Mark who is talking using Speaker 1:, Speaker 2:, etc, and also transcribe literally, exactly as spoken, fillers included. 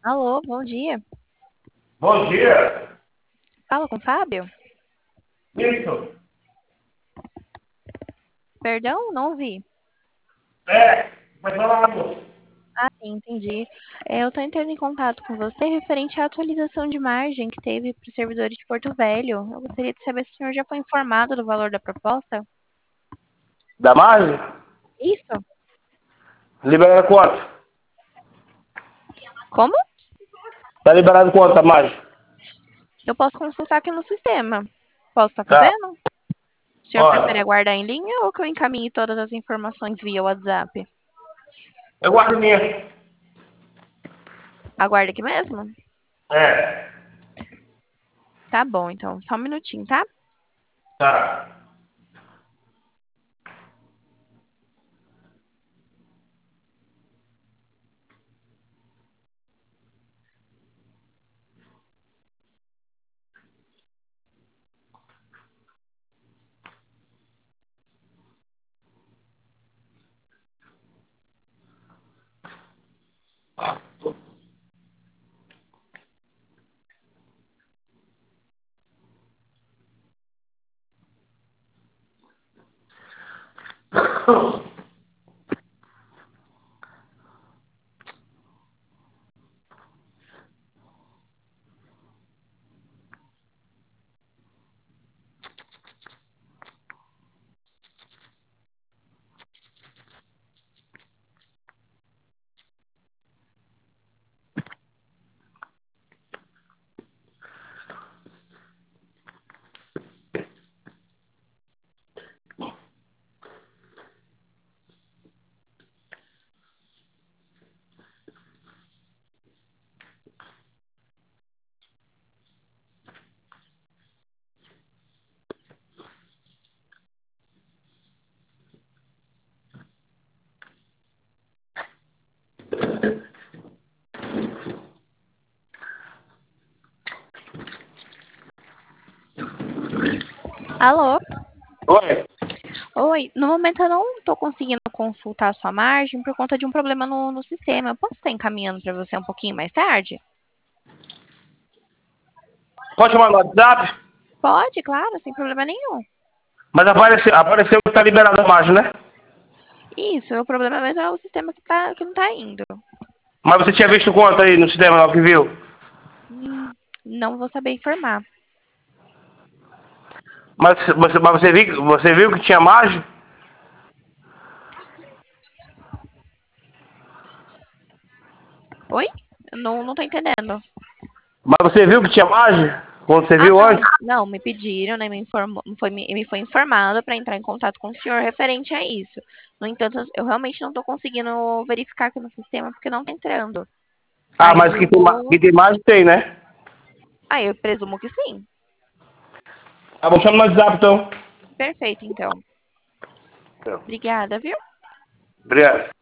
Speaker 1: Alô, bom dia.
Speaker 2: Bom dia.
Speaker 1: Fala com o Fábio?
Speaker 2: Isso.
Speaker 1: Perdão, não ouvi.
Speaker 2: É, mas falar, moço.
Speaker 1: Ah, sim, entendi. É, eu estou entrando em contato com você referente à atualização de margem que teve para os servidores de Porto Velho. Eu gostaria de saber se o senhor já foi informado do valor da proposta.
Speaker 2: Da margem?
Speaker 1: Isso?
Speaker 2: Liberado quanto?
Speaker 1: Como?
Speaker 2: Tá liberado quanto a margem?
Speaker 1: Eu posso consultar aqui no sistema. Posso estar
Speaker 2: Tá.
Speaker 1: fazendo? O senhor prefere
Speaker 2: Olha,
Speaker 1: aguardar em linha ou que eu encaminhe todas as informações via WhatsApp?
Speaker 2: eu guardo minha.
Speaker 1: Aguarda aqui mesmo?
Speaker 2: É.
Speaker 1: Tá bom, então. Só um minutinho, tá?
Speaker 2: Tá.
Speaker 1: Alô?
Speaker 2: Oi.
Speaker 1: Oi, no momento eu não estou conseguindo consultar a sua margem por conta de um problema no, no sistema. Eu posso estar encaminhando para você um pouquinho mais tarde?
Speaker 2: Pode chamar no WhatsApp?
Speaker 1: Pode, claro, sem problema nenhum.
Speaker 2: Mas apareceu, apareceu que tá liberado a margem, né?
Speaker 1: Isso, o problema mesmo é o sistema que, tá, que não está indo.
Speaker 2: Mas você tinha visto quanto aí no sistema lá que viu?
Speaker 1: Hum, não vou saber informar.
Speaker 2: Mas, você, mas você, viu, você viu que tinha margem?
Speaker 1: Oi? Eu Não, não tô entendendo.
Speaker 2: Mas você viu que tinha margem? Quando você
Speaker 1: Ah,
Speaker 2: viu
Speaker 1: não.
Speaker 2: antes?
Speaker 1: Não, me pediram, né? Me informou, foi, me, me foi informado para entrar em contato com o senhor referente a isso. No entanto, eu realmente não estou conseguindo verificar aqui no sistema porque não está entrando.
Speaker 2: Ah,
Speaker 1: Aí
Speaker 2: mas que
Speaker 1: eu
Speaker 2: tem, ma- que
Speaker 1: vou.
Speaker 2: tem margem tem, né?
Speaker 1: Aí eu presumo que sim.
Speaker 2: Ah, vamos chamar no WhatsApp então.
Speaker 1: Perfeito, então. Obrigada, viu?
Speaker 2: Obrigado.